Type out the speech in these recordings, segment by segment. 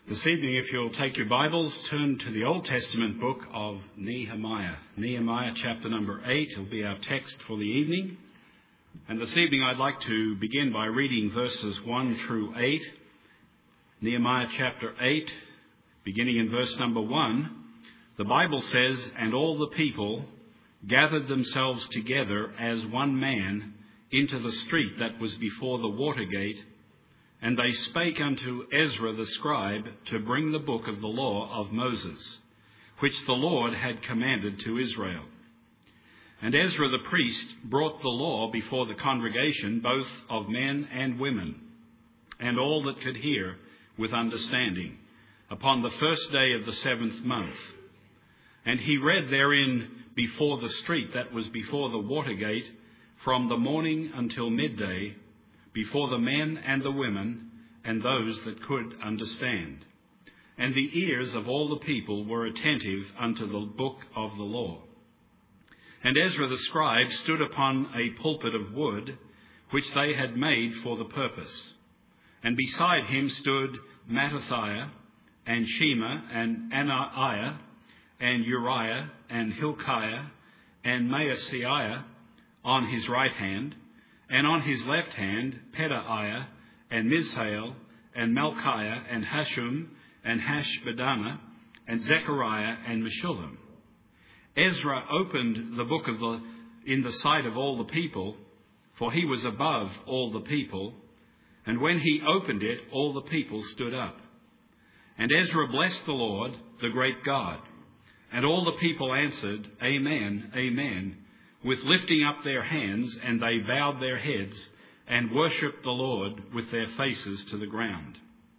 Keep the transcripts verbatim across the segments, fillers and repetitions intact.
This evening, if you'll take your Bibles, turn to the Old Testament book of Nehemiah. Nehemiah chapter number eight will be our text for the evening. And this evening I'd like to begin by reading verses one through eight. Nehemiah chapter eight, beginning in verse number one. The Bible says, "And all the people gathered themselves together as one man into the street that was before the water gate. And they spake unto Ezra the scribe to bring the book of the law of Moses, which the Lord had commanded to Israel. And Ezra the priest brought the law before the congregation, both of men and women, and all that could hear with understanding, upon the first day of the seventh month. And he read therein before the street that was before the water gate, from the morning until midday, before the men and the women, and those that could understand. And the ears of all the people were attentive unto the book of the law. And Ezra the scribe stood upon a pulpit of wood, which they had made for the purpose. And beside him stood Mattithiah, and Shema, and Anaiah, and Uriah, and Hilkiah, and Maaseiah on his right hand, and on his left hand, Pedaiah, and Mishael, and Malchiah, and Hashum, and Hashbaddanah, and Zechariah, and Meshullam. Ezra opened the book of the in the sight of all the people, for he was above all the people. And when he opened it, all the people stood up. And Ezra blessed the Lord, the great God. And all the people answered, Amen, Amen, with lifting up their hands, and they bowed their heads and worshipped the Lord with their faces to the ground.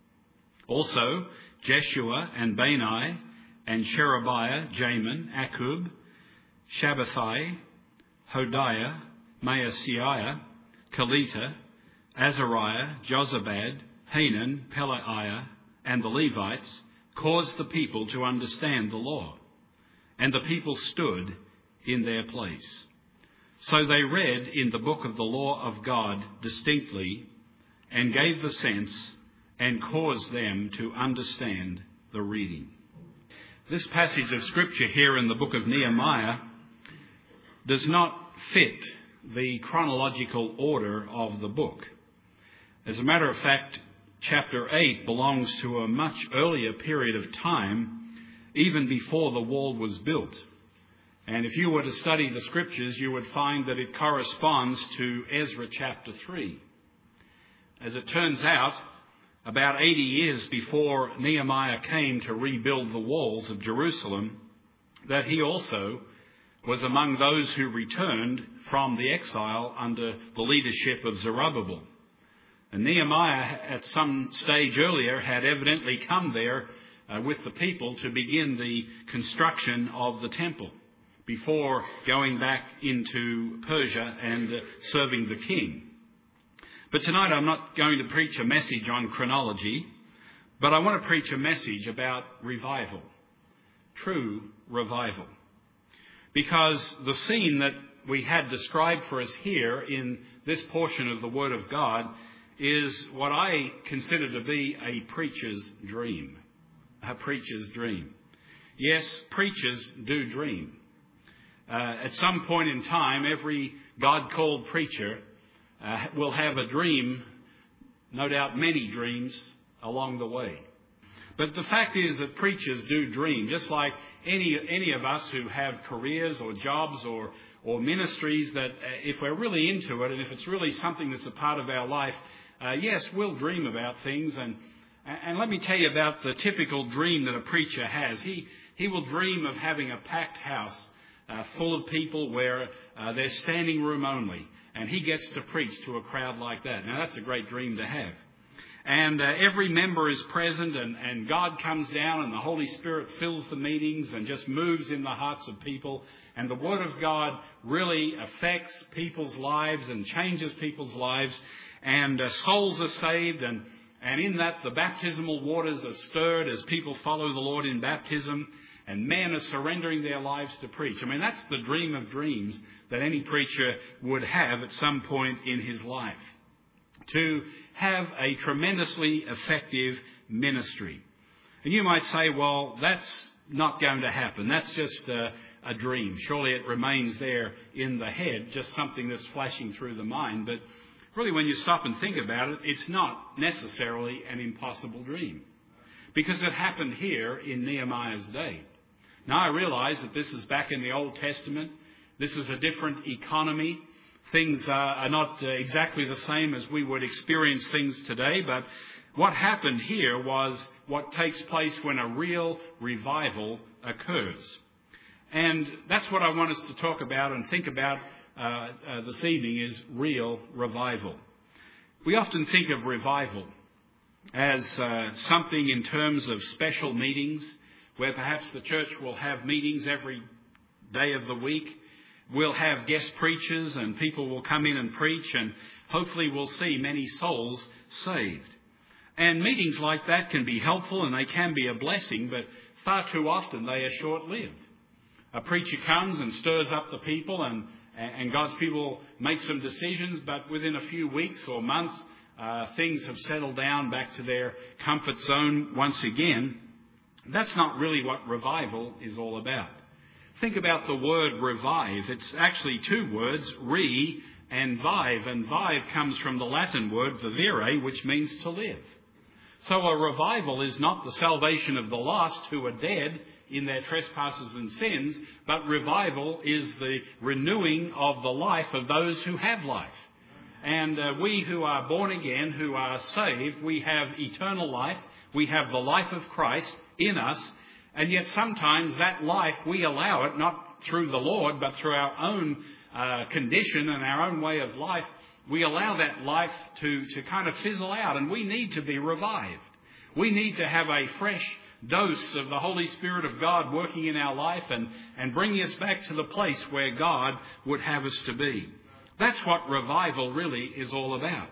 Also Jeshua and Bani and Sherebiah, Jamin, Akkub, Shabbathai, Hodiah, Maaseiah, Kelita, Azariah, Jozabad, Hanan, Pelaiah, and the Levites caused the people to understand the law. And the people stood in their place. So they read in the book of the law of God distinctly, and gave the sense, and caused them to understand the reading." This passage of Scripture here in the book of Nehemiah does not fit the chronological order of the book. As a matter of fact, chapter eight belongs to a much earlier period of time, even before the wall was built. And if you were to study the Scriptures, you would find that it corresponds to Ezra chapter three. As it turns out, about eighty years before Nehemiah came to rebuild the walls of Jerusalem, that he also was among those who returned from the exile under the leadership of Zerubbabel. And Nehemiah, at some stage earlier, had evidently come there uh, with the people to begin the construction of the temple, before going back into Persia and uh, serving the king. But tonight I'm not going to preach a message on chronology, but I want to preach a message about revival, true revival. Because the scene that we had described for us here in this portion of the Word of God is what I consider to be a preacher's dream. A preacher's dream. Yes, preachers do dream. Uh, at some point in time, every God-called preacher uh, will have a dream, no doubt many dreams along the way. But the fact is that preachers do dream, just like any any of us who have careers or jobs or, or ministries, that uh, if we're really into it and if it's really something that's a part of our life, uh, yes, we'll dream about things. And, and let me tell you about the typical dream that a preacher has. He, he will dream of having a packed house Uh, full of people where uh, there's standing room only, and he gets to preach to a crowd like that. Now, that's a great dream to have. And uh, every member is present, and, and God comes down, and the Holy Spirit fills the meetings and just moves in the hearts of people. And the Word of God really affects people's lives and changes people's lives, and uh, souls are saved, and, and in that the baptismal waters are stirred as people follow the Lord in baptism. And men are surrendering their lives to preach. I mean, that's the dream of dreams that any preacher would have at some point in his life. To have a tremendously effective ministry. And you might say, well, that's not going to happen. That's just a, a dream. Surely it remains there in the head, just something that's flashing through the mind. But really, when you stop and think about it, it's not necessarily an impossible dream, because it happened here in Nehemiah's day. Now, I realize that this is back in the Old Testament. This is a different economy. Things uh, are not uh, exactly the same as we would experience things today, but what happened here was what takes place when a real revival occurs. And that's what I want us to talk about and think about uh, uh, this evening, is real revival. We often think of revival as uh, something in terms of special meetings, where perhaps the church will have meetings every day of the week. We'll have guest preachers and people will come in and preach, and hopefully we'll see many souls saved. And meetings like that can be helpful and they can be a blessing, but far too often they are short-lived. A preacher comes and stirs up the people, and, and God's people make some decisions, but within a few weeks or months, uh, things have settled down back to their comfort zone once again. That's not really what revival is all about. Think about the word revive. It's actually two words, re and vive. And vive comes from the Latin word vivere, which means to live. So a revival is not the salvation of the lost who are dead in their trespasses and sins, but revival is the renewing of the life of those who have life. And uh, we who are born again, who are saved, we have eternal life. We have the life of Christ in us. And yet sometimes that life, we allow it, not through the Lord, but through our own uh, condition and our own way of life, we allow that life to, to kind of fizzle out, and we need to be revived. We need to have a fresh dose of the Holy Spirit of God working in our life and, and bringing us back to the place where God would have us to be. That's what revival really is all about.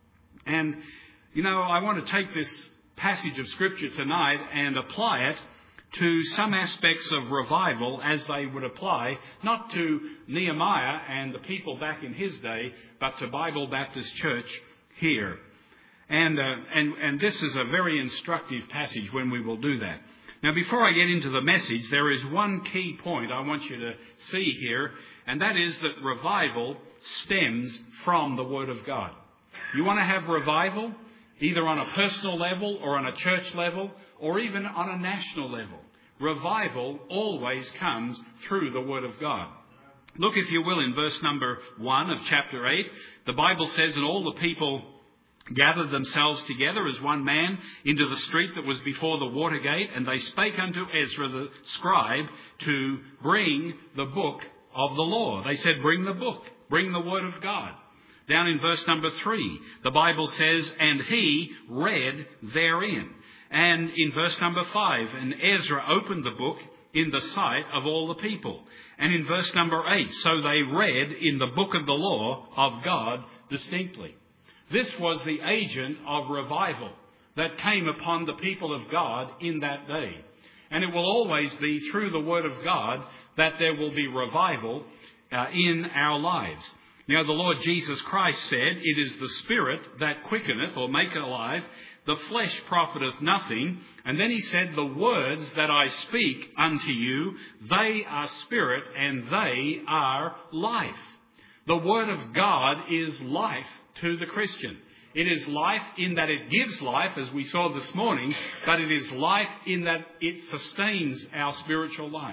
And, you know, I want to take this passage of Scripture tonight and apply it to some aspects of revival as they would apply, not to Nehemiah and the people back in his day, but to Bible Baptist Church here. And, uh, and, and this is a very instructive passage when we will do that. Now, before I get into the message, there is one key point I want you to see here, and that is that revival stems from the Word of God. You want to have revival, either on a personal level or on a church level, or even on a national level. Revival always comes through the Word of God. Look, if you will, in verse number one of chapter eight. The Bible says, and all the people gathered themselves together as one man into the street that was before the water gate, and they spake unto Ezra the scribe to bring the book of the law. They said, bring the book, bring the Word of God. Down in verse number three, the Bible says, and he read therein. And in verse number five, and Ezra opened the book in the sight of all the people. And in verse number eight, so they read in the book of the law of God distinctly. This was the agent of revival that came upon the people of God in that day. And it will always be through the Word of God that there will be revival uh, in our lives. Now, the Lord Jesus Christ said, it is the Spirit that quickeneth or maketh alive, the flesh profiteth nothing. And then he said, the words that I speak unto you, they are spirit and they are life. The Word of God is life to the Christian. It is life in that it gives life, as we saw this morning, but it is life in that it sustains our spiritual life.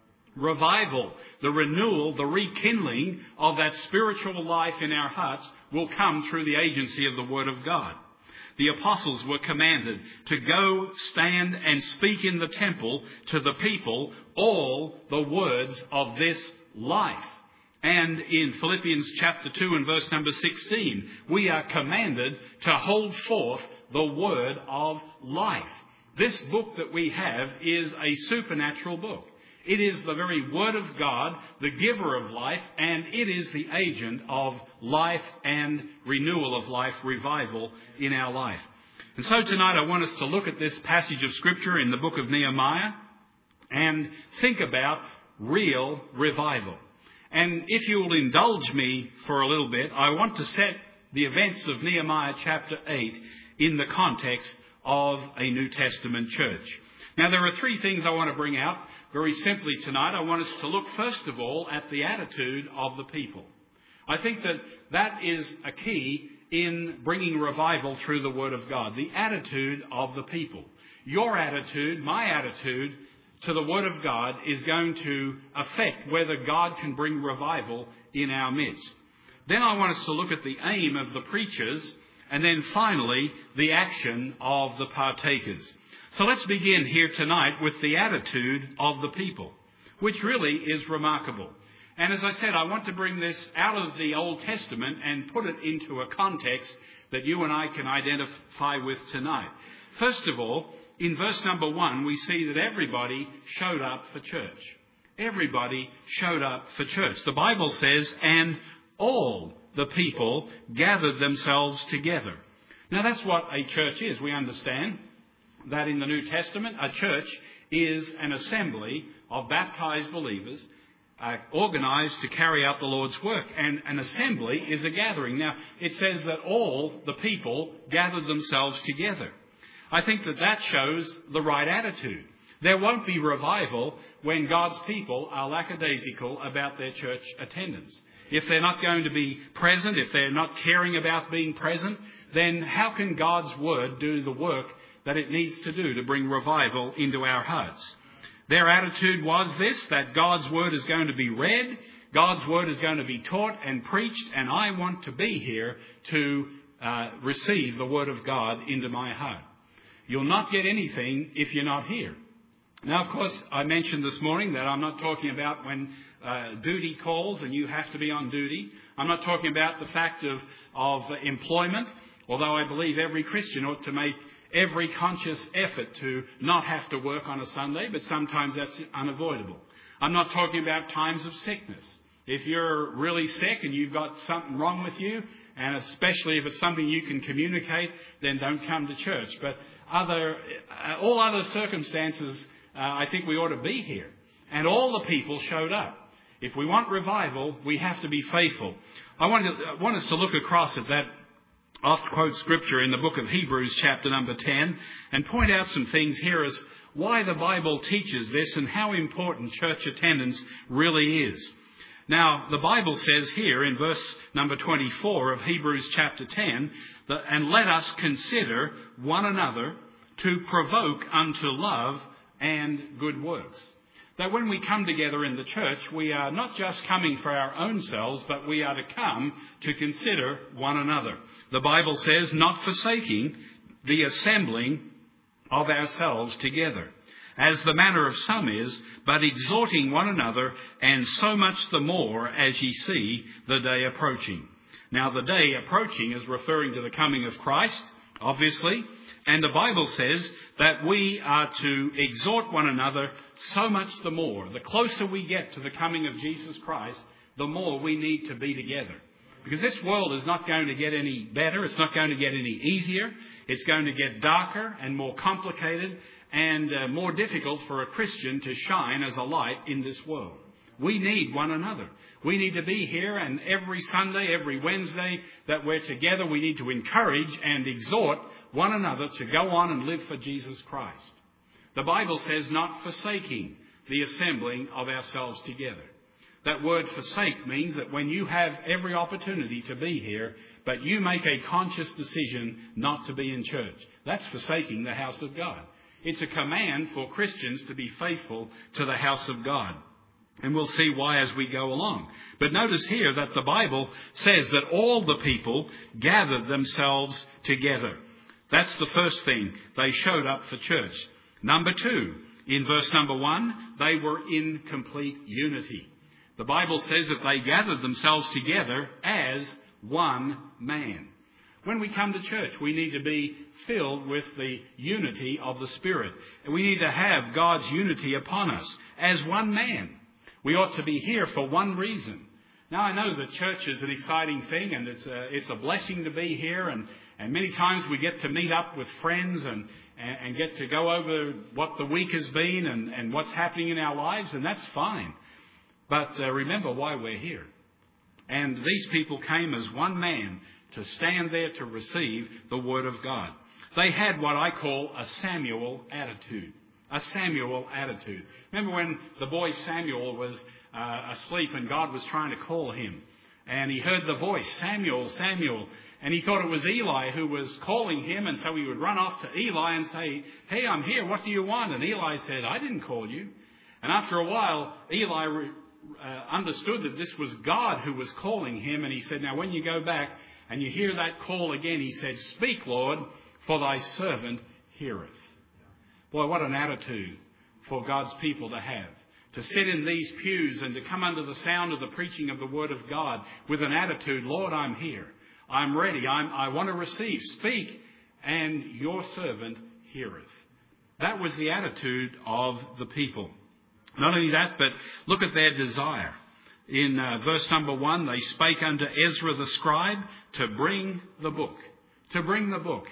Revival, the renewal, the rekindling of that spiritual life in our hearts will come through the agency of the Word of God. The apostles were commanded to go stand and speak in the temple to the people all the words of this life. And in Philippians chapter two and verse number sixteen, we are commanded to hold forth the word of life. This book that we have is a supernatural book. It is the very Word of God, the giver of life, and it is the agent of life and renewal of life, revival in our life. And so tonight I want us to look at this passage of Scripture in the book of Nehemiah and think about real revival. And if you will indulge me for a little bit, I want to set the events of Nehemiah chapter eight in the context of a New Testament church. Now, there are three things I want to bring out very simply tonight. I want us to look, first of all, at the attitude of the people. I think that that is a key in bringing revival through the Word of God, the attitude of the people. Your attitude, my attitude to the Word of God is going to affect whether God can bring revival in our midst. Then I want us to look at the aim of the preachers, and then finally the action of the partakers. So let's begin here tonight with the attitude of the people, which really is remarkable. And as I said, I want to bring this out of the Old Testament and put it into a context that you and I can identify with tonight. First of all, in verse number one, we see that everybody showed up for church. Everybody showed up for church. The Bible says, and all the people gathered themselves together. Now that's what a church is. We understand that in the New Testament, a church is an assembly of baptized believers uh, organised to carry out the Lord's work. And an assembly is a gathering. Now, it says that all the people gathered themselves together. I think that that shows the right attitude. There won't be revival when God's people are lackadaisical about their church attendance. If they're not going to be present, if they're not caring about being present, then how can God's word do the work that it needs to do to bring revival into our hearts? Their attitude was this, that God's word is going to be read, God's word is going to be taught and preached, and I want to be here to uh, receive the word of God into my heart. You'll not get anything if you're not here. Now, of course, I mentioned this morning that I'm not talking about when uh, duty calls and you have to be on duty. I'm not talking about the fact of, of employment, although I believe every Christian ought to make every conscious effort to not have to work on a Sunday, but sometimes that's unavoidable. I'm not talking about times of sickness. If you're really sick and you've got something wrong with you, and especially if it's something you can communicate, then don't come to church. But other, uh, all other circumstances, uh, I think we ought to be here. And all the people showed up. If we want revival, we have to be faithful. I want, to, I want us to look across at that oft-quote scripture in the book of Hebrews, chapter number ten, and point out some things here as why the Bible teaches this and how important church attendance really is. Now, the Bible says here in verse number twenty-four of Hebrews chapter ten, that, and let us consider one another to provoke unto love and good works. That when we come together in the church, we are not just coming for our own selves, but we are to come to consider one another. The Bible says, not forsaking the assembling of ourselves together, as the manner of some is, but exhorting one another, and so much the more as ye see the day approaching. Now, the day approaching is referring to the coming of Christ, obviously, and the Bible says that we are to exhort one another so much the more. The closer we get to the coming of Jesus Christ, the more we need to be together. Because this world is not going to get any better. It's not going to get any easier. It's going to get darker and more complicated and uh, more difficult for a Christian to shine as a light in this world. We need one another. We need to be here, and every Sunday, every Wednesday that we're together, we need to encourage and exhort one another to go on and live for Jesus Christ. The Bible says not forsaking the assembling of ourselves together. That word forsake means that when you have every opportunity to be here, but you make a conscious decision not to be in church, that's forsaking the house of God. It's a command for Christians to be faithful to the house of God. And we'll see why as we go along. But notice here that the Bible says that all the people gathered themselves together. That's the first thing. They showed up for church. Number two, in verse number one, they were in complete unity. The Bible says that they gathered themselves together as one man. When we come to church, we need to be filled with the unity of the Spirit. And we need to have God's unity upon us as one man. We ought to be here for one reason. Now, I know that church is an exciting thing, and it's a, it's a blessing to be here, and, and many times we get to meet up with friends and, and, and get to go over what the week has been and, and what's happening in our lives, and that's fine. But uh, remember why we're here. And these people came as one man to stand there to receive the Word of God. They had what I call a Samuel attitude. A Samuel attitude. Remember when the boy Samuel was uh, asleep and God was trying to call him? And he heard the voice, Samuel, Samuel. And he thought it was Eli who was calling him. And so he would run off to Eli and say, hey, I'm here. What do you want? And Eli said, I didn't call you. And after a while, Eli re- uh, understood that this was God who was calling him. And he said, now when you go back and you hear that call again, he said, speak, Lord, for thy servant heareth. Boy, what an attitude for God's people to have. To sit in these pews and to come under the sound of the preaching of the Word of God with an attitude, Lord, I'm here. I'm ready. I'm, I want to receive. Speak, and your servant heareth. That was the attitude of the people. Not only that, but look at their desire. In uh, verse number one, they spake unto Ezra the scribe to bring the book. To bring the book.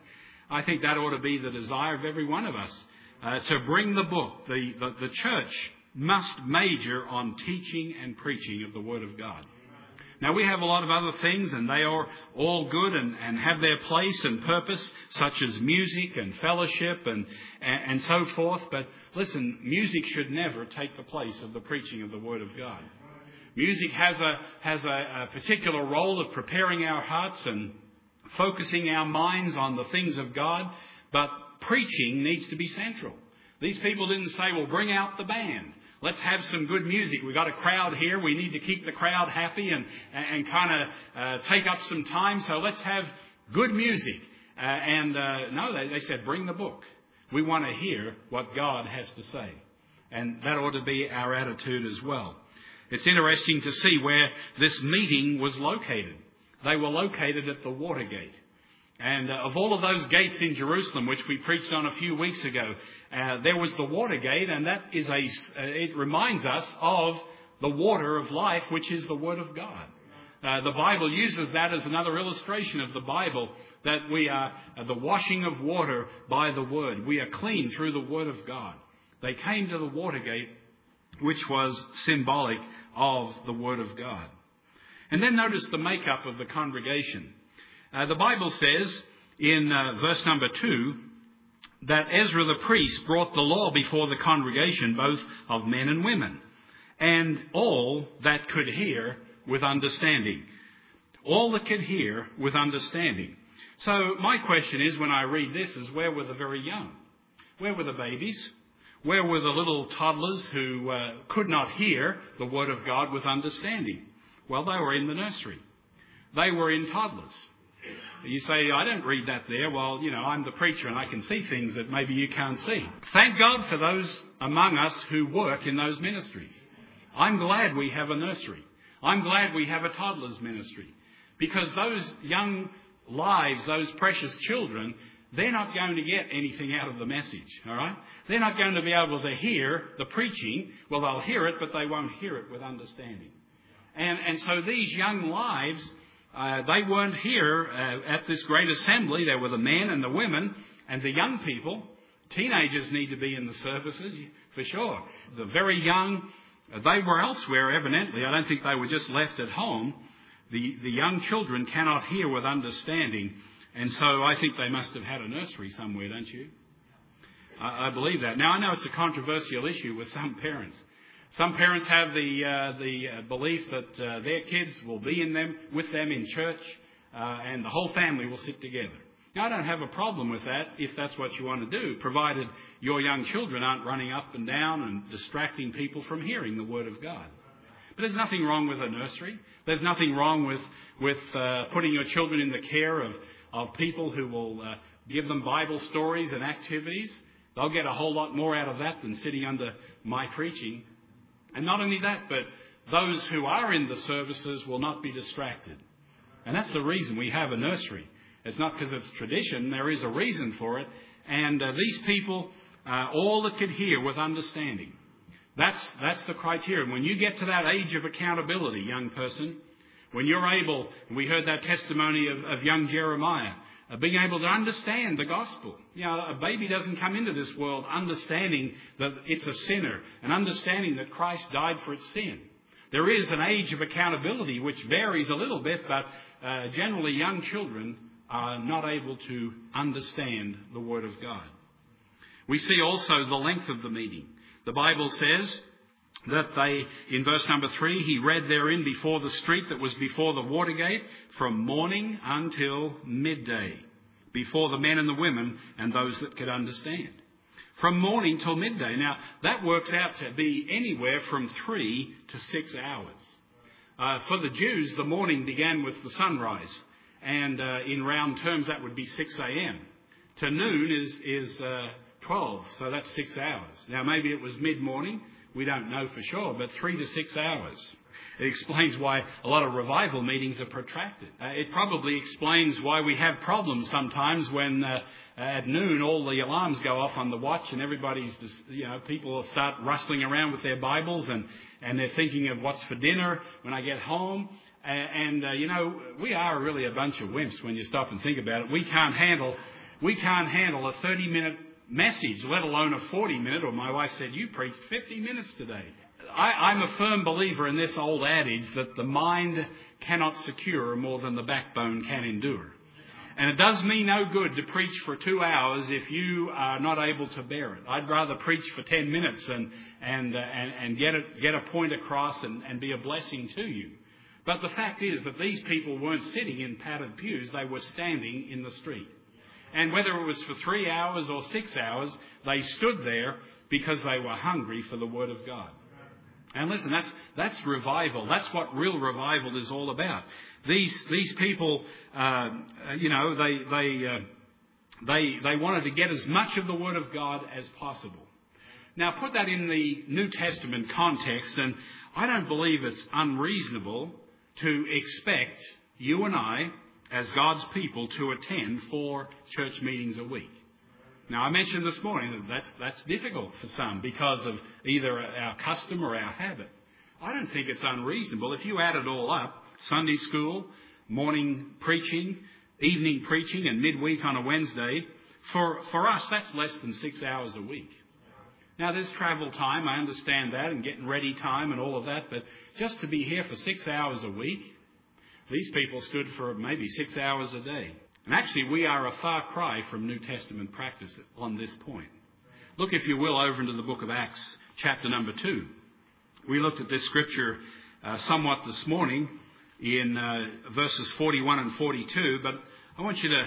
I think that ought to be the desire of every one of us. Uh, to bring the book. The, the, the church must major on teaching and preaching of the Word of God. Now, we have a lot of other things, and they are all good and, and have their place and purpose, such as music and fellowship and, and, and so forth. But listen, music should never take the place of the preaching of the Word of God. Music has a, has a, a particular role of preparing our hearts and focusing our minds on the things of God, but preaching needs to be central. These people didn't say, well, bring out the band. Let's have some good music. We've got a crowd here. We need to keep the crowd happy and, and kind of uh, take up some time. So let's have good music. Uh, and uh, no, they, they said, bring the book. We want to hear what God has to say. And that ought to be our attitude as well. It's interesting to see where this meeting was located. They were located at the Watergate. And uh, of all of those gates in Jerusalem, which we preached on a few weeks ago, uh, there was the Watergate, and that is a, uh, it reminds us of the water of life, which is the Word of God. Uh, the Bible uses that as another illustration of the Bible, that we are uh, the washing of water by the Word. We are clean through the Word of God. They came to the Watergate, which was symbolic of the Word of God. And then notice the makeup of the congregation. Uh, the Bible says in uh, verse number two that Ezra the priest brought the law before the congregation, both of men and women, and all that could hear with understanding. All that could hear with understanding. So my question is, when I read this, is where were the very young? Where were the babies? Where were the little toddlers who uh, could not hear the Word of God with understanding? Well, they were in the nursery. They were in toddlers. You say, I don't read that there. Well, you know, I'm the preacher and I can see things that maybe you can't see. Thank God for those among us who work in those ministries. I'm glad we have a nursery. I'm glad we have a toddlers ministry. Because those young lives, those precious children, they're not going to get anything out of the message, all right? They're not going to be able to hear the preaching. Well, they'll hear it, but they won't hear it with understanding. And, and so these young lives, Uh, they weren't here uh, at this great assembly. There were the men and the women and the young people. Teenagers need to be in the services, for sure. The very young, uh, they were elsewhere, evidently. I don't think they were just left at home. The, the young children cannot hear with understanding. And so I think they must have had a nursery somewhere, don't you? I, I believe that. Now, I know it's a controversial issue with some parents. Some parents have the uh, the uh, belief that uh, their kids will be in them with them in church, uh, and the whole family will sit together. Now, I don't have a problem with that if that's what you want to do, provided your young children aren't running up and down and distracting people from hearing the Word of God. But there's nothing wrong with a nursery. There's nothing wrong with with uh, putting your children in the care of of people who will uh, give them Bible stories and activities. They'll get a whole lot more out of that than sitting under my preaching. And not only that, but those who are in the services will not be distracted. And that's the reason we have a nursery. It's not because it's tradition. There is a reason for it. And uh, these people, uh, all that could hear with understanding. That's, that's the criteria. When you get to that age of accountability, young person, when you're able, and we heard that testimony of, of young Jeremiah, Uh, being able to understand the gospel. You know, a baby doesn't come into this world understanding that it's a sinner and understanding that Christ died for its sin. There is an age of accountability which varies a little bit, but uh, generally young children are not able to understand the Word of God. We see also the length of the meeting. The Bible says that they, in verse number three, he read therein before the street that was before the water gate from morning until midday, before the men and the women and those that could understand. From morning till midday. Now, that works out to be anywhere from three to six hours. Uh, for the Jews, the morning began with the sunrise. And uh, in round terms, that would be six a.m. To noon is, is uh, twelve, so that's six hours. Now, maybe it was mid-morning. We don't know for sure, but three to six hours. It explains why a lot of revival meetings are protracted. Uh, it probably explains why we have problems sometimes when uh, at noon all the alarms go off on the watch and everybody's, just, you know, people start rustling around with their Bibles and, and they're thinking of what's for dinner when I get home. And, uh, you know, we are really a bunch of wimps when you stop and think about it. We can't handle, we can't handle a thirty-minute message, let alone a forty-minute, or my wife said, you preached fifty minutes today. I, I'm a firm believer in this old adage that the mind cannot secure more than the backbone can endure. And it does me no good to preach for two hours if you are not able to bear it. I'd rather preach for ten minutes and, and, uh, and, and get, a, get a point across and, and be a blessing to you. But the fact is that these people weren't sitting in padded pews, they were standing in the street. And whether it was for three hours or six hours, they stood there because they were hungry for the Word of God. And listen, that's that's revival. That's what real revival is all about. These these people, uh, you know, they they uh, they they wanted to get as much of the Word of God as possible. Now, put that in the New Testament context, and I don't believe it's unreasonable to expect you and I, as God's people, to attend four church meetings a week. Now, I mentioned this morning that that's, that's difficult for some because of either our custom or our habit. I don't think it's unreasonable. If you add it all up, Sunday school, morning preaching, evening preaching, and midweek on a Wednesday, for, for us, that's less than six hours a week. Now, there's travel time, I understand that, and getting ready time and all of that, but just to be here for six hours a week, these people stood for maybe six hours a day. And actually, we are a far cry from New Testament practice on this point. Look, if you will, over into the book of Acts, chapter number two. We looked at this scripture uh, somewhat this morning in uh, verses forty-one and forty-two, but I want you to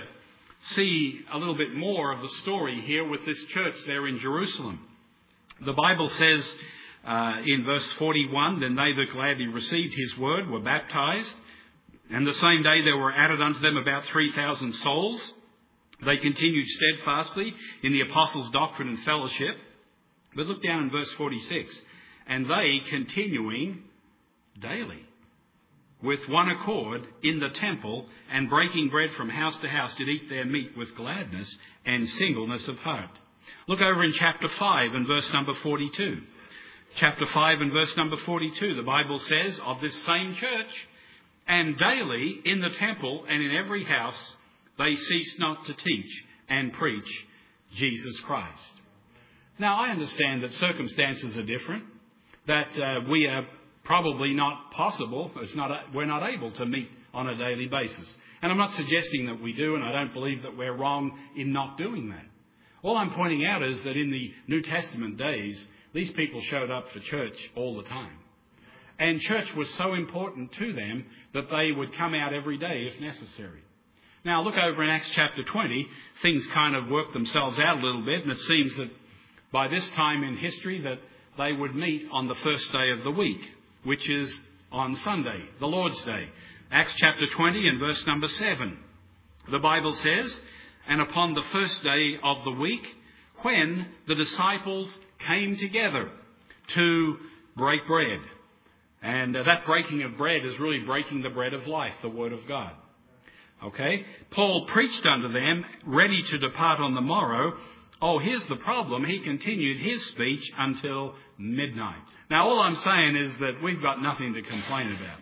see a little bit more of the story here with this church there in Jerusalem. The Bible says uh, in verse forty-one, then they that gladly received his word were baptized, and the same day there were added unto them about three thousand souls. They continued steadfastly in the apostles' doctrine and fellowship. But look down in verse forty-six. And they continuing daily with one accord in the temple and breaking bread from house to house did eat their meat with gladness and singleness of heart. Look over in chapter five and verse number forty-two. Chapter five and verse number forty-two, the Bible says of this same church, and daily in the temple and in every house they ceased not to teach and preach Jesus Christ. Now, I understand that circumstances are different, that uh, we are probably not possible, it's not, we're not able to meet on a daily basis. And I'm not suggesting that we do, and I don't believe that we're wrong in not doing that. All I'm pointing out is that in the New Testament days, these people showed up for church all the time. And church was so important to them that they would come out every day if necessary. Now, look over in Acts chapter twenty. Things kind of work themselves out a little bit, and it seems that by this time in history that they would meet on the first day of the week, which is on Sunday, the Lord's Day. Acts chapter twenty and verse number seven. The Bible says, and upon the first day of the week, when the disciples came together to break bread. And uh, that breaking of bread is really breaking the bread of life, the Word of God. Okay? Paul preached unto them, ready to depart on the morrow. Oh, here's the problem. He continued his speech until midnight. Now, all I'm saying is that we've got nothing to complain about.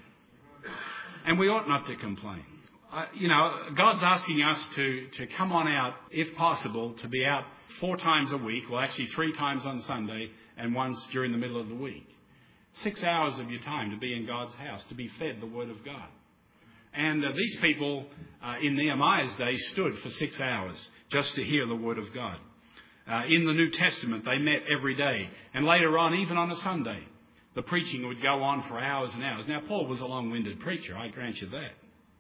And we ought not to complain. Uh, you know, God's asking us to, to come on out, if possible, to be out four times a week. Well, actually three times on Sunday and once during the middle of the week. Six hours of your time to be in God's house, to be fed the Word of God. And uh, these people uh, in Nehemiah's day stood for six hours just to hear the word of God. Uh, in the New Testament, they met every day. And later on, even on a Sunday, the preaching would go on for hours and hours. Now, Paul was a long-winded preacher, I grant you that.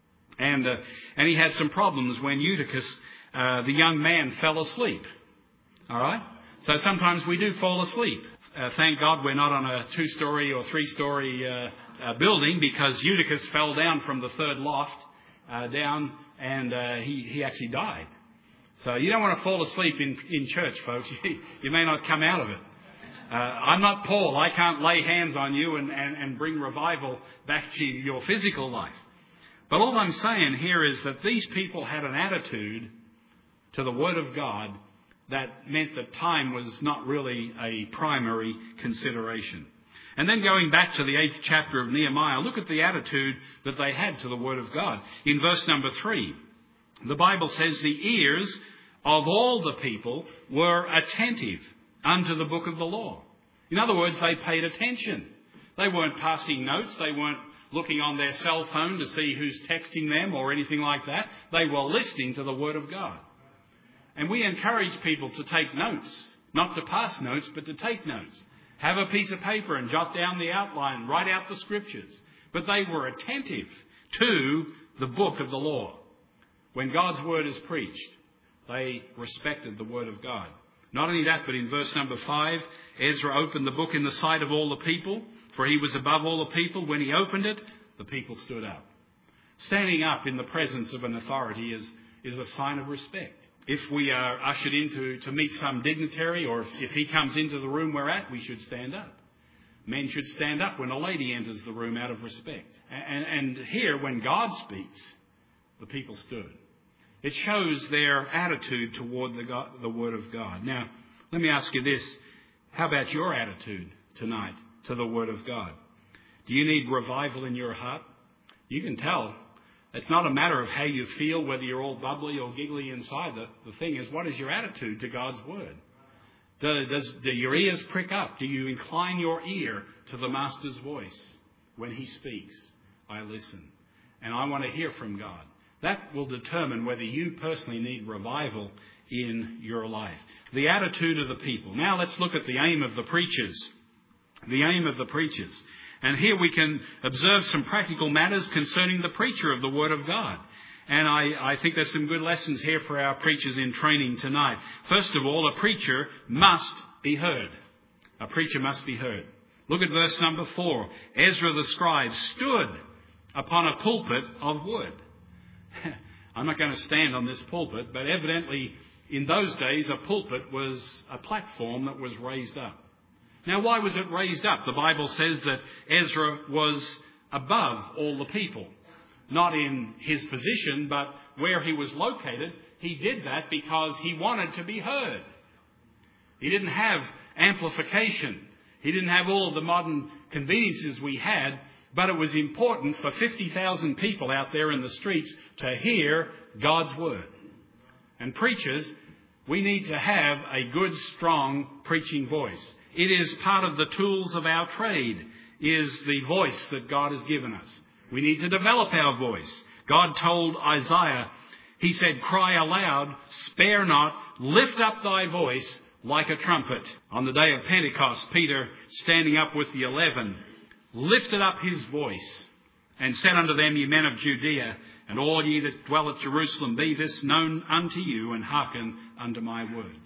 And uh, and he had some problems when Eutychus, uh, the young man, fell asleep. All right? So sometimes we do fall asleep. Uh, thank God we're not on a two-story or three-story uh, uh, building, because Eutychus fell down from the third loft uh, down, and uh, he, he actually died. So you don't want to fall asleep in, in church, folks. You may not come out of it. Uh, I'm not Paul. I can't lay hands on you and, and, and bring revival back to your physical life. But all I'm saying here is that these people had an attitude to the Word of God that meant that time was not really a primary consideration. And then going back to the eighth chapter of Nehemiah, look at the attitude that they had to the Word of God. In verse number three, the Bible says, the ears of all the people were attentive unto the book of the law. In other words, they paid attention. They weren't passing notes. They weren't looking on their cell phone to see who's texting them or anything like that. They were listening to the Word of God. And we encourage people to take notes, not to pass notes, but to take notes. Have a piece of paper and jot down the outline, write out the scriptures. But they were attentive to the book of the law. When God's word is preached, they respected the word of God. Not only that, but in verse number five, Ezra opened the book in the sight of all the people, for he was above all the people. When he opened it, the people stood up. Standing up in the presence of an authority is, is a sign of respect. If we are ushered in to, to meet some dignitary, or if, if he comes into the room we're at, we should stand up. Men should stand up when a lady enters the room out of respect. And, and here, when God speaks, the people stood. It shows their attitude toward the, God, the Word of God. Now, let me ask you this. How about your attitude tonight to the Word of God? Do you need revival in your heart? You can tell. It's not a matter of how you feel, whether you're all bubbly or giggly inside. The, the thing is, what is your attitude to God's Word? Do, does, do your ears prick up? Do you incline your ear to the Master's voice? When he speaks, I listen. And I want to hear from God. That will determine whether you personally need revival in your life. The attitude of the people. Now let's look at the aim of the preachers. The aim of the preachers. And here we can observe some practical matters concerning the preacher of the Word of God. And I, I think there's some good lessons here for our preachers in training tonight. First of all, a preacher must be heard. A preacher must be heard. Look at verse number four. Ezra the scribe stood upon a pulpit of wood. I'm not going to stand on this pulpit, but evidently in those days a pulpit was a platform that was raised up. Now, why was it raised up? The Bible says that Ezra was above all the people. Not in his position, but where he was located. He did that because he wanted to be heard. He didn't have amplification. He didn't have all of the modern conveniences we had, but it was important for fifty thousand people out there in the streets to hear God's word. And preachers, we need to have a good, strong preaching voice. It is part of the tools of our trade, is the voice that God has given us. We need to develop our voice. God told Isaiah, he said, cry aloud, spare not, lift up thy voice like a trumpet. On the day of Pentecost, Peter, standing up with the eleven, lifted up his voice and said unto them, ye men of Judea, and all ye that dwell at Jerusalem, be this known unto you, and hearken unto my words.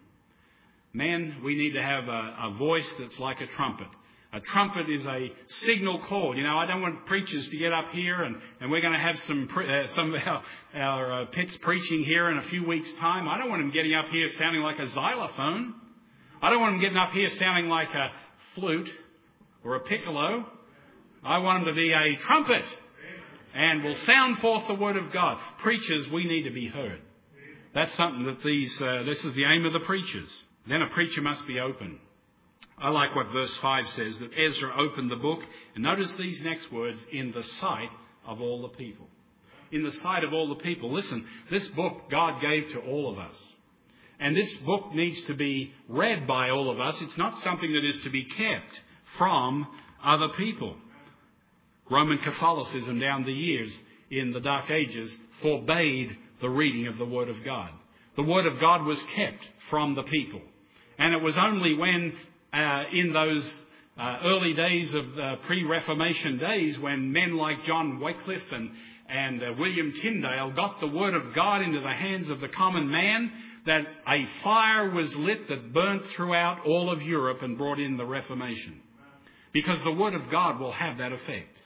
Men, we need to have a, a voice that's like a trumpet. A trumpet is a signal call. You know, I don't want preachers to get up here, and, and we're going to have some pre- uh, some of our, our uh, pits preaching here in a few weeks' time. I don't want them getting up here sounding like a xylophone. I don't want them getting up here sounding like a flute or a piccolo. I want them to be a trumpet and will sound forth the word of God. Preachers, we need to be heard. That's something that these, uh, this is the aim of the preachers. Then a preacher must be open. I like what verse five says, that Ezra opened the book. And notice these next words, in the sight of all the people. In the sight of all the people. Listen, this book God gave to all of us. And this book needs to be read by all of us. It's not something that is to be kept from other people. Roman Catholicism down the years in the Dark Ages forbade the reading of the Word of God. The Word of God was kept from the people. And it was only when uh, in those uh, early days of uh, pre-Reformation days, when men like John Wycliffe and, and uh, William Tyndale got the Word of God into the hands of the common man, that a fire was lit that burnt throughout all of Europe and brought in the Reformation. Because the Word of God will have that effect.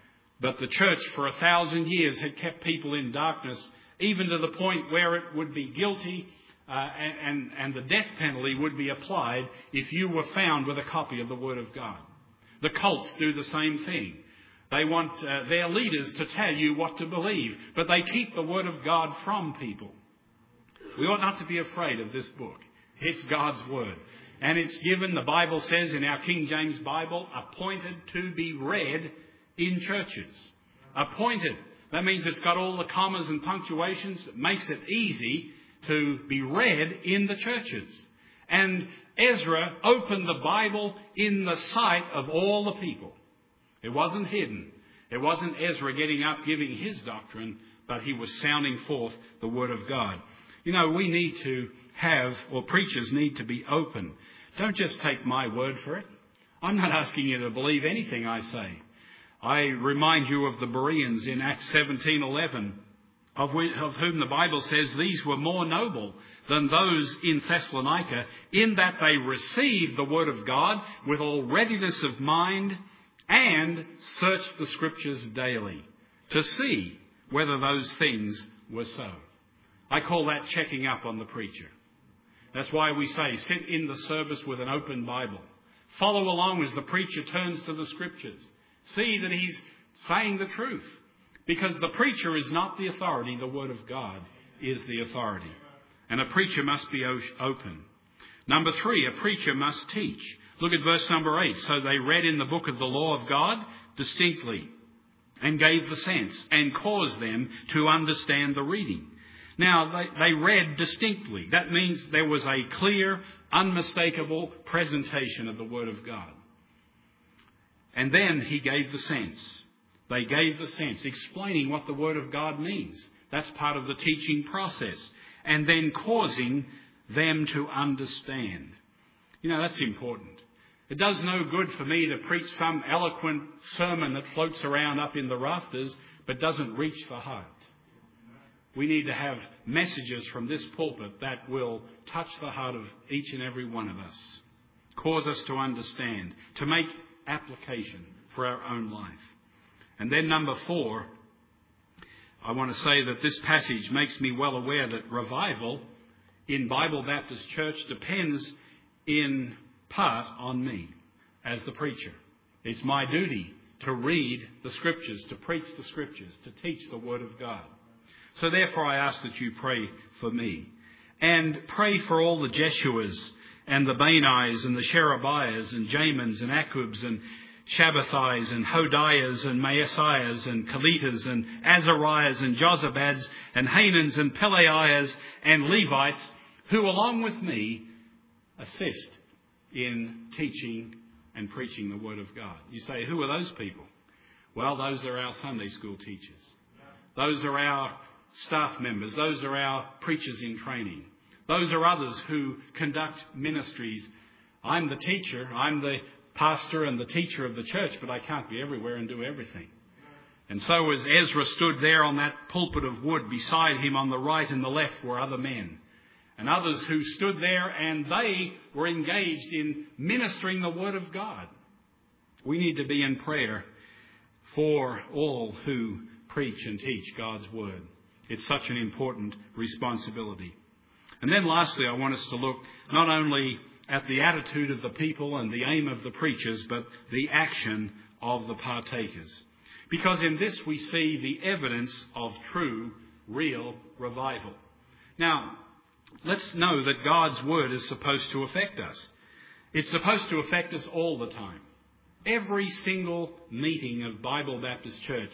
But the church for a thousand years had kept people in darkness, even to the point where it would be guilty uh, and, and, and the death penalty would be applied if you were found with a copy of the Word of God. The cults do the same thing. They want uh, their leaders to tell you what to believe, but they keep the Word of God from people. We ought not to be afraid of this book. It's God's Word. And it's given, the Bible says in our King James Bible, appointed to be read in churches. Appointed. That means it's got all the commas and punctuations. It makes it easy to be read in the churches. And Ezra opened the Bible in the sight of all the people. It wasn't hidden. It wasn't Ezra getting up giving his doctrine, but he was sounding forth the Word of God. You know, we need to have, or preachers need to be open. Don't just take my word for it. I'm not asking you to believe anything I say. I remind you of the Bereans in Acts seventeen eleven, of, of whom the Bible says these were more noble than those in Thessalonica, in that they received the Word of God with all readiness of mind and searched the Scriptures daily to see whether those things were so. I call that checking up on the preacher. That's why we say sit in the service with an open Bible. Follow along as the preacher turns to the Scriptures. See that he's saying the truth. Because the preacher is not the authority. The Word of God is the authority. And a preacher must be open. Number three, a preacher must teach. Look at verse number eight. So they read in the book of the law of God distinctly and gave the sense and caused them to understand the reading. Now, they, they read distinctly. That means there was a clear, unmistakable presentation of the Word of God. And then he gave the sense. They gave the sense, explaining what the Word of God means. That's part of the teaching process. And then causing them to understand. You know, that's important. It does no good for me to preach some eloquent sermon that floats around up in the rafters, but doesn't reach the heart. We need to have messages from this pulpit that will touch the heart of each and every one of us. Cause us to understand, to make application for our own life. And then number four, I want to say that this passage makes me well aware that revival in Bible Baptist Church depends in part on me as the preacher. It's my duty to read the Scriptures, to preach the Scriptures, to teach the Word of God. So therefore I ask that you pray for me. And pray for all the Jeshuas and the Banis and the Sherebiahs and Jamans and Akubs and Shabbathais and Hodiahs and Maasiahs and Kalitas and Azariahs and Jozabads and Hanans and Peleiahs and Levites who along with me assist in teaching and preaching the Word of God. You say, who are those people? Well, those are our Sunday school teachers. Those are our staff members. Those are our preachers in training. Those are others who conduct ministries. I'm the teacher. I'm the pastor and the teacher of the church, but I can't be everywhere and do everything. And so as Ezra stood there on that pulpit of wood, beside him on the right and the left were other men. And others who stood there and they were engaged in ministering the Word of God. We need to be in prayer for all who preach and teach God's Word. It's such an important responsibility. And then lastly, I want us to look not only at the attitude of the people and the aim of the preachers, but the action of the partakers. Because in this we see the evidence of true, real revival. Now, let's know that God's Word is supposed to affect us. It's supposed to affect us all the time. Every single meeting of Bible Baptist Church,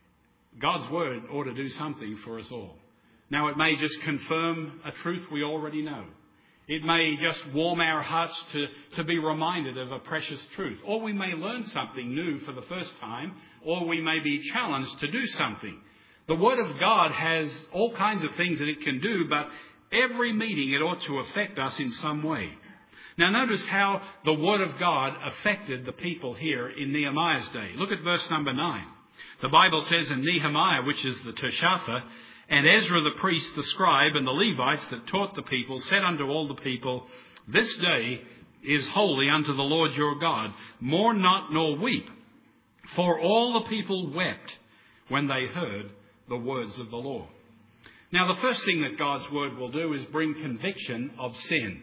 God's Word ought to do something for us all. Now, it may just confirm a truth we already know. It may just warm our hearts to, to be reminded of a precious truth. Or we may learn something new for the first time, or we may be challenged to do something. The Word of God has all kinds of things that it can do, but every meeting it ought to affect us in some way. Now notice how the Word of God affected the people here in Nehemiah's day. Look at verse number nine. The Bible says in Nehemiah, which is the Tirshatha, and Ezra the priest, the scribe, and the Levites that taught the people, said unto all the people, This day is holy unto the Lord your God. Mourn not nor weep. For all the people wept when they heard the words of the law. Now the first thing that God's word will do is bring conviction of sin.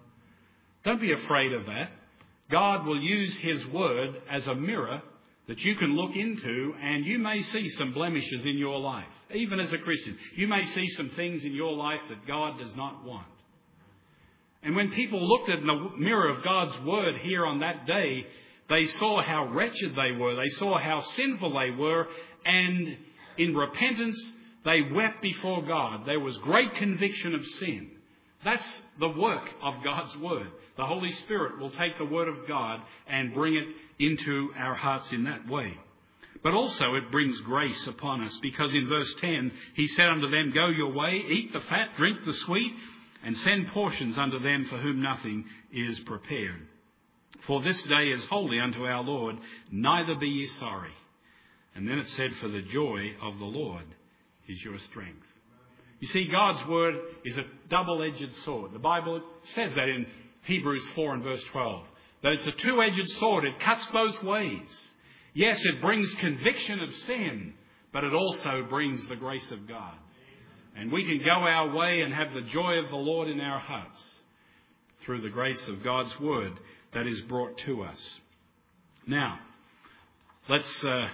Don't be afraid of that. God will use his word as a mirror that you can look into, and you may see some blemishes in your life. Even as a Christian, you may see some things in your life that God does not want. And when people looked at the mirror of God's word here on that day, they saw how wretched they were. They saw how sinful they were. And in repentance, they wept before God. There was great conviction of sin. That's the work of God's word. The Holy Spirit will take the word of God and bring it into our hearts in that way. But also it brings grace upon us, because in verse ten, he said unto them, Go your way, eat the fat, drink the sweet, and send portions unto them for whom nothing is prepared. For this day is holy unto our Lord, neither be ye sorry. And then it said, For the joy of the Lord is your strength. You see, God's word is a double-edged sword. The Bible says that in Hebrews four and verse twelve, that it's a two-edged sword. It cuts both ways. Yes, it brings conviction of sin, but it also brings the grace of God. And we can go our way and have the joy of the Lord in our hearts through the grace of God's word that is brought to us. Now, let's uh,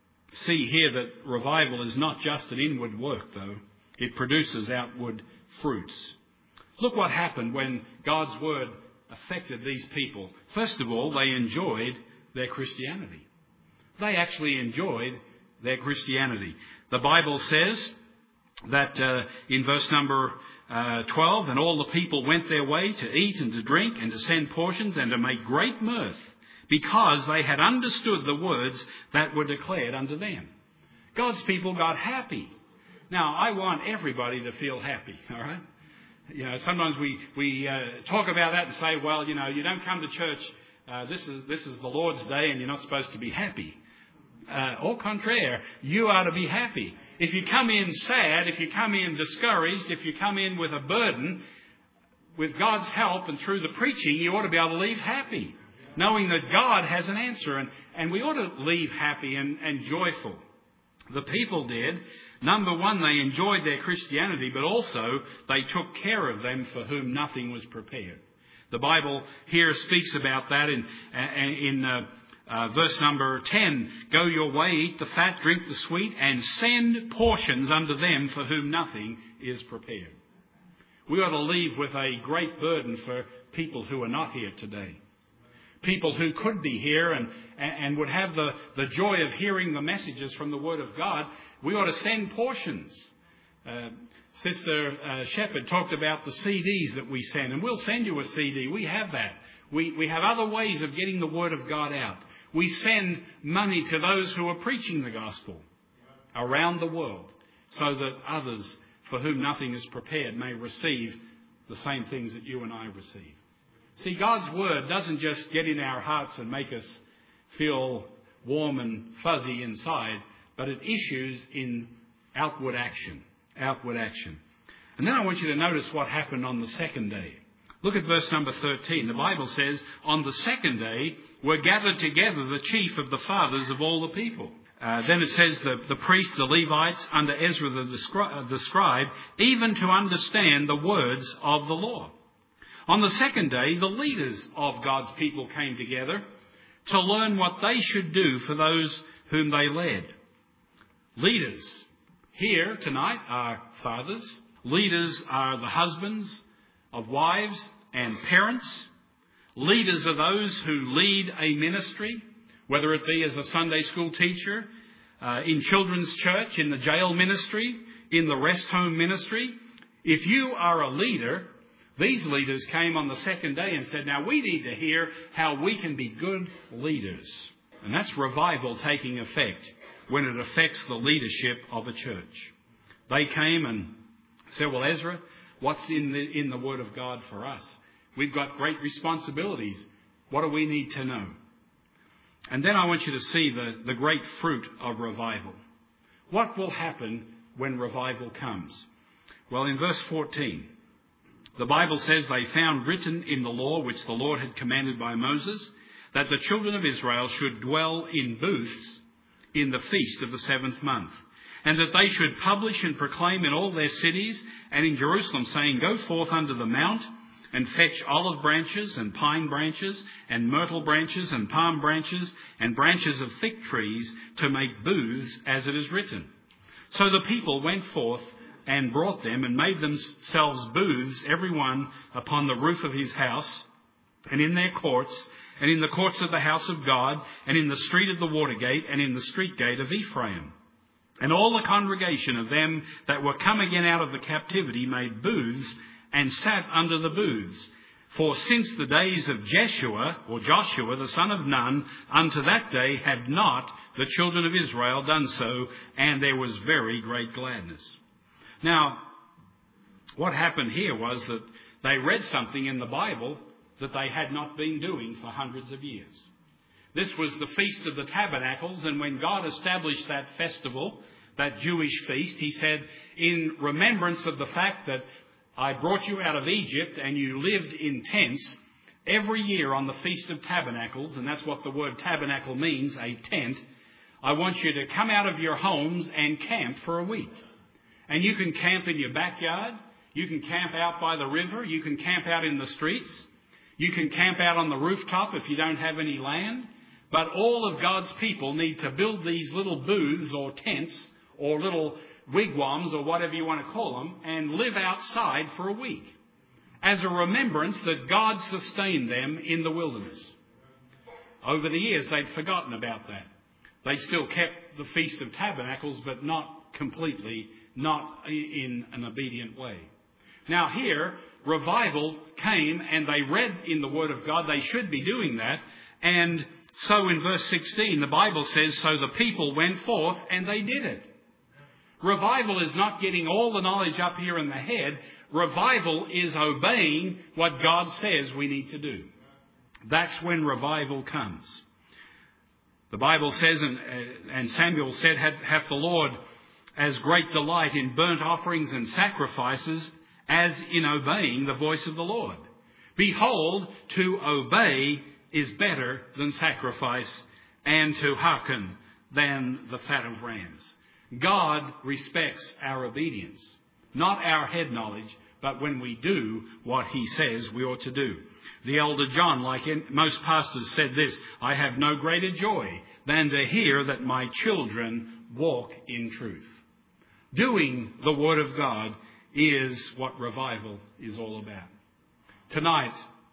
see here that revival is not just an inward work, though. It produces outward fruits. Look what happened when God's word affected these people. First of all, they enjoyed their Christianity. They actually enjoyed their Christianity. The Bible says that uh, in verse number uh, twelve, And all the people went their way to eat and to drink and to send portions and to make great mirth, because they had understood the words that were declared unto them. God's people got happy. Now, I want everybody to feel happy, all right? You know, sometimes we, we uh, talk about that and say, well, you know, you don't come to church, uh, this is this is the Lord's day and you're not supposed to be happy. Uh, au contraire, you are to be happy. If you come in sad, if you come in discouraged, if you come in with a burden, with God's help and through the preaching, you ought to be able to leave happy, knowing that God has an answer. And, and we ought to leave happy and, and joyful. The people did. Number one, they enjoyed their Christianity, but also they took care of them for whom nothing was prepared. The Bible here speaks about that in, in uh, uh, verse number ten. Go your way, eat the fat, drink the sweet, and send portions unto them for whom nothing is prepared. We ought to leave with a great burden for people who are not here today. People who could be here and, and would have the, the joy of hearing the messages from the Word of God. We ought to send portions. Uh, Sister uh, Shepherd talked about the C Ds that we send, and we'll send you a C D. We have that. We, we have other ways of getting the Word of God out. We send money to those who are preaching the gospel around the world, so that others for whom nothing is prepared may receive the same things that you and I receive. See, God's word doesn't just get in our hearts and make us feel warm and fuzzy inside, but it issues in outward action, outward action. And then I want you to notice what happened on the second day. Look at verse number thirteen. The Bible says, On the second day were gathered together the chief of the fathers of all the people. Uh, then it says the, the priests, the Levites, under Ezra the, the, the scribe, even to understand the words of the law. On the second day, the leaders of God's people came together to learn what they should do for those whom they led. Leaders here tonight are fathers. Leaders are the husbands of wives and parents. Leaders are those who lead a ministry, whether it be as a Sunday school teacher, uh, in children's church, in the jail ministry, in the rest home ministry. If you are a leader, these leaders came on the second day and said, now we need to hear how we can be good leaders. And that's revival taking effect when it affects the leadership of a church. They came and said, well, Ezra, what's in the, in the Word of God for us? We've got great responsibilities. What do we need to know? And then I want you to see the, the great fruit of revival. What will happen when revival comes? Well, in verse fourteen, the Bible says they found written in the law which the Lord had commanded by Moses that the children of Israel should dwell in booths in the feast of the seventh month, and that they should publish and proclaim in all their cities and in Jerusalem, saying, go forth under the mount and fetch olive branches and pine branches and myrtle branches and palm branches and branches of thick trees to make booths as it is written. So the people went forth and brought them and made themselves booths, every one upon the roof of his house and in their courts and in the courts of the house of God and in the street of the water gate and in the street gate of Ephraim. And all the congregation of them that were come again out of the captivity made booths and sat under the booths. For since the days of Jeshua, or Joshua, the son of Nun, unto that day had not the children of Israel done so, and there was very great gladness. Now, what happened here was that they read something in the Bible that they had not been doing for hundreds of years. This was the Feast of the Tabernacles, and when God established that festival, that Jewish feast, he said, in remembrance of the fact that I brought you out of Egypt and you lived in tents, every year on the Feast of Tabernacles, and that's what the word tabernacle means, a tent, I want you to come out of your homes and camp for a week. And you can camp in your backyard, you can camp out by the river, you can camp out in the streets, you can camp out on the rooftop if you don't have any land. But all of God's people need to build these little booths or tents or little wigwams or whatever you want to call them and live outside for a week as a remembrance that God sustained them in the wilderness. Over the years, they'd forgotten about that. They still kept the Feast of Tabernacles, but not completely, not in an obedient way. Now here, revival came and they read in the Word of God they should be doing that. And so in verse sixteen, the Bible says, so the people went forth and they did it. Revival is not getting all the knowledge up here in the head. Revival is obeying what God says we need to do. That's when revival comes. The Bible says, and, and Samuel said, hath the Lord as great delight in burnt offerings and sacrifices as in obeying the voice of the Lord. Behold, to obey is better than sacrifice, and to hearken than the fat of rams. God respects our obedience, not our head knowledge, but when we do what he says we ought to do. The elder John, like in, most pastors, said this, I have no greater joy than to hear that my children walk in truth. Doing the Word of God is what revival is all about. Tonight,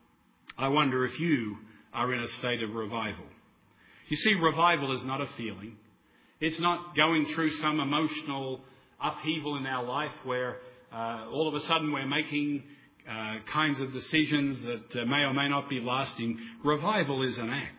I wonder if you are in a state of revival. You see, revival is not a feeling. It's not going through some emotional upheaval in our life where uh, all of a sudden we're making uh, kinds of decisions that uh, may or may not be lasting. Revival is an act.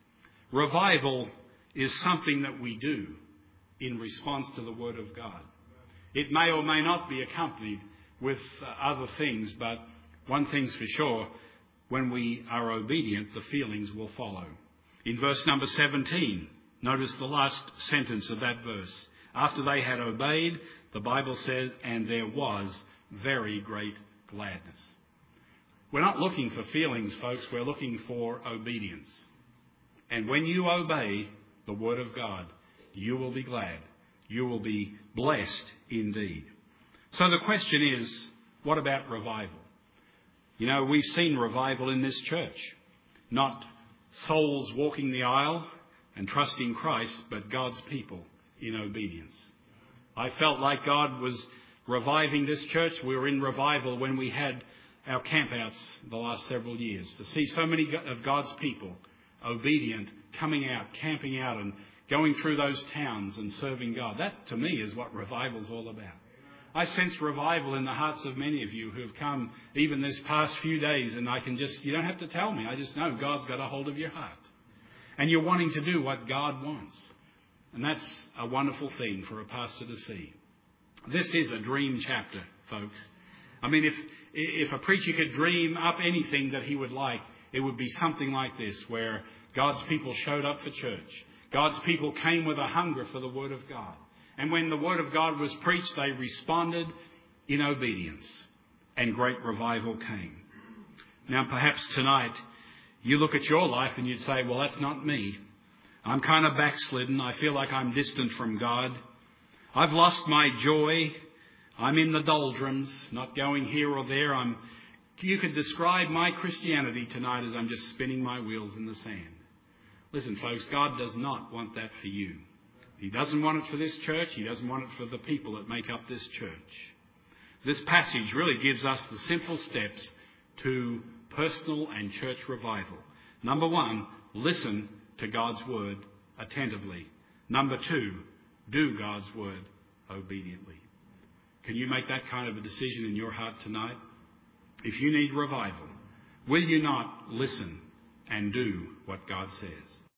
Revival is something that we do in response to the Word of God. It may or may not be accompanied with uh, other things, but one thing's for sure, when we are obedient, the feelings will follow. In verse number seventeen, notice the last sentence of that verse. After they had obeyed, the Bible says, and there was very great gladness. We're not looking for feelings, folks. We're looking for obedience. And when you obey the Word of God, you will be glad. You will be blessed indeed. So the question is, what about revival? You know, we've seen revival in this church. Not souls walking the aisle and trusting Christ, but God's people in obedience. I felt like God was reviving this church. We were in revival when we had our campouts the last several years. To see so many of God's people obedient, coming out, camping out and going through those towns and serving God. That, to me, is what revival's all about. I sense revival in the hearts of many of you who have come even this past few days, and I can just, you don't have to tell me, I just know God's got a hold of your heart. and you're wanting to do what God wants. And that's a wonderful thing for a pastor to see. This is a dream chapter, folks. I mean, if if a preacher could dream up anything that he would like, it would be something like this, where God's people showed up for church. God's people came with a hunger for the Word of God. And when the Word of God was preached, they responded in obedience, and great revival came. Now, perhaps tonight, you look at your life and you'd say, well, that's not me. I'm kind of backslidden. I feel like I'm distant from God. I've lost my joy. I'm in the doldrums, not going here or there. I'm. You could describe my Christianity tonight as I'm just spinning my wheels in the sand. Listen, folks, God does not want that for you. He doesn't want it for this church. He doesn't want it for the people that make up this church. This passage really gives us the simple steps to personal and church revival. Number one, listen to God's word attentively. Number two, do God's word obediently. Can you make that kind of a decision in your heart tonight? If you need revival, will you not listen and do what God says?